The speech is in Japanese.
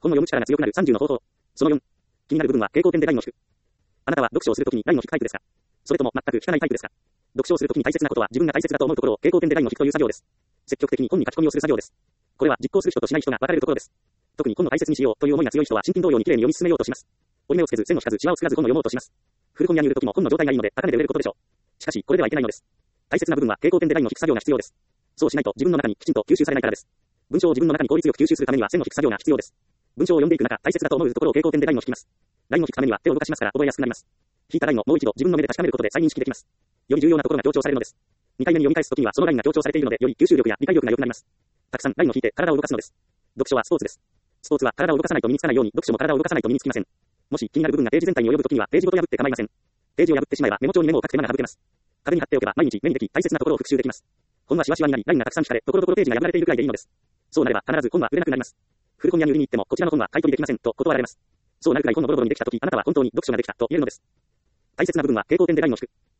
本の読む力が強くなる30の方法。その4。気になる部分は蛍光ペンでラインを引く。あなたは読書をするときにラインを引くタイプですか？それとも全く引かないタイプですか？読書をするときに大切なことは自分が大切だと思うところを蛍光ペンでラインを引くという作業です。積極的に本に書き込みをする作業です。これは実行する人としない人が分かれるところです。特に本を大切にしようという思いが強い人は心筋同様に綺麗に読み進めようとします。折り目をつけず、線を引かず、シワを作らず本を読もうとします。古本屋に売るときも本の状態がいいので高値で売れることでしょう。しかし、これではいけないのです。大切な部分は蛍光ペンでラインを引く作業が必要です。そうしないと自分の中にきちんと吸収されないからです。文章を自分の中に効率よく吸収するためには線を引く作業が必要です。文章を読んでいく中、大切だと思うところを蛍光ペンでラインを引きます。ラインを引くためには手を動かしますから覚えやすくなります。引いたラインをもう一度自分の目で確かめることで再認識できます。より重要なところが強調されるのです。2回目に読み返すときにはそのラインが強調されているので、より吸収力や理解力が良くなります。たくさんラインを引いて体を動かすのです。読書はスポーツです。スポーツは体を動かさないと身につかないように、読書も体を動かさないと身につきません。もし気になる部分がページ全体に及ぶときにはページごと破って構いません。ページを破ってしまえばメモ帳にメモを書く手間が省けます。壁に貼っておけば毎日目にでき大切なところを復習できます。本はシワシワになり、ラインがたくさん引かれ、ところどころページが破られているくらいでいいのです。そうなれば必ず本は売れなくなります。古本屋に売りに行ってもこちらの本は買い取りできませんと断られます。そうなるくらい本のボロボロにできたとき、あなたは本当に読書ができたと言えるのです。大切な部分は蛍光ペンでラインを引く。